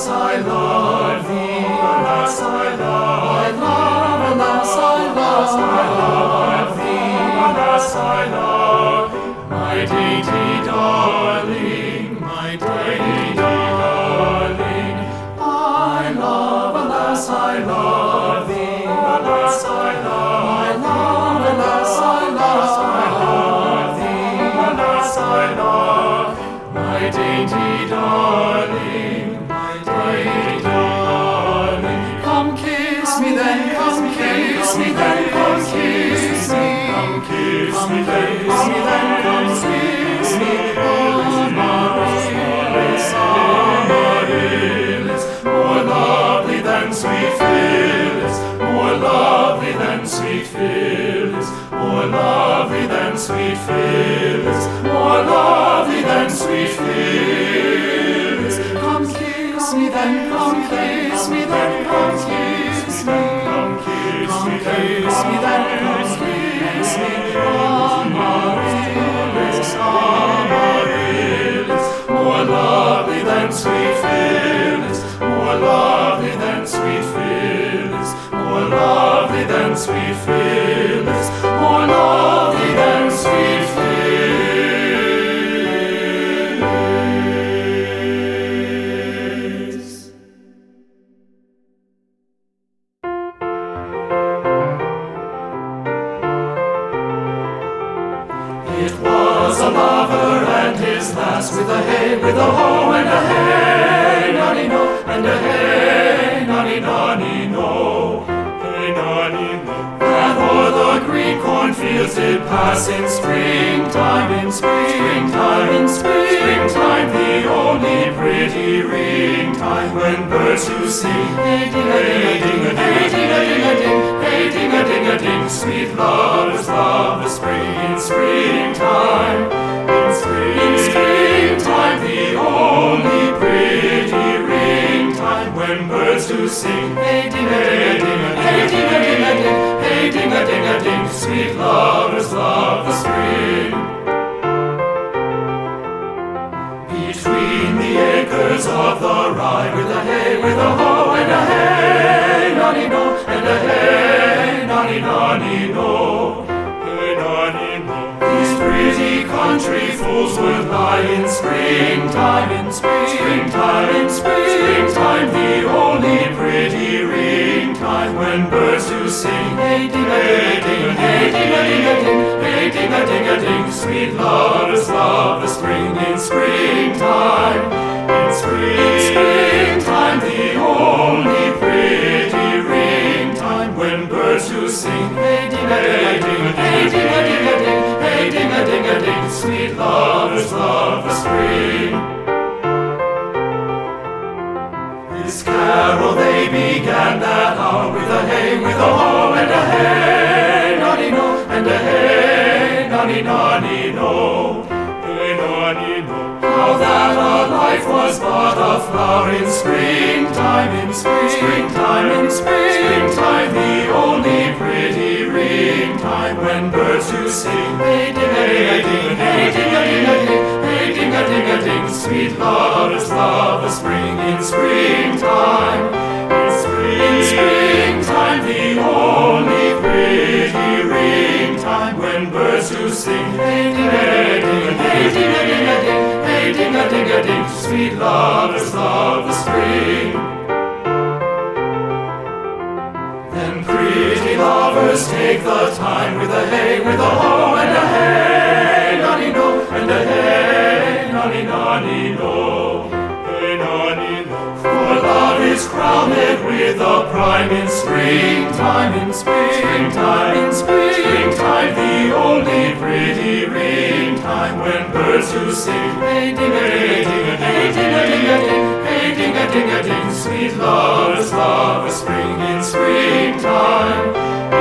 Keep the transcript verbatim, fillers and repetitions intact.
alas, I love thee. Alas, I love, I love, alas, I love, I love thee. Alas, I love, my dainty darling, my dainty darling. I love, alas, I love thee. Alas, I love, I love, alas, I love, I love thee. Alas, I love, my dainty darling, my dainty darling. Come kiss me then, come kiss me then, come kiss me, come kiss me then, kiss me then, come kiss me. Amaryllis, Amaryllis, more lovely than sweet Phyllis, more lovely than sweet Phyllis, more lovely than sweet Phyllis, more lovely than sweet Phyllis. Come kiss me then, come kiss me then, come kiss me, come kiss me, kiss me then, come kiss me. Amaryllis, Amaryllis, more lovely than sweet Phyllis, more lovely than sweet Phyllis, more lovely than sweet Phyllis, more lovely than sweet Phyllis. It was a lover and his lass, with a hey, with a ho, and a hey, nonny no, and a hey, nonny nonny no, hey nonny no. And o'er the green cornfields did pass in springtime, in springtime, in springtime, the only pretty ring time, when birds do sing, hey ding a ding a ding, hey ding a ding a ding, hey ding a ding a ding. Sweet lovers love the spring, in springtime, in spring, in springtime, the only pretty ring time, when birds do sing, hey ding a ding a ding, hey ding a ding a ding, hey ding a ding a ding. Sweet lovers love the spring. Between the acres of the rye, with a hey, with a ho, and a hey, nonny no, and a hey, nonny nonny no, hey nonny no. These pretty country fools would lie in springtime, in springtime, in springtime, the only pretty ring time, when birds do sing, hey ding a ding, hey ding a ding a ding, hey ding a ding a ding. Sweet lovers love the spring, in springtime, in spring, in springtime, the only pretty ring time, when birds do sing, hey ding a ding a ding, hey ding a ding a ding, hey ding a ding a ding. Sweet lovers love the spring. This carol they began that hour, with a hey, with a ho, and a hey, nonny no, and a hey, nonny nonny no, hey nonny no. How that a life was but a flower, in springtime, in spring, springtime, in springtime, the only pretty ring time, when birds do sing, hey ding a ding a ding, hey ding a ding a ding, hey ding a ding a ding. Sweet lovers love the spring, in springtime, in spring, in springtime, the only pretty ring time, when birds do sing, hey ding a ding, hey ding a ding a ding, hey ding a ding a ding. Sweet lovers love the spring. Then pretty lovers take the time, with a hey, with a ho, and a hey, nonny no, and a hey, nonny nonny no, hey nonny no. For love is crowned with a prime, in springtime, in springtime, in springtime, the only pretty ring time, when birds do sing, hey ding a ding a ding, hey ding a ding a ding, hey ding a ding a ding. Sweet lovers love the spring, in springtime,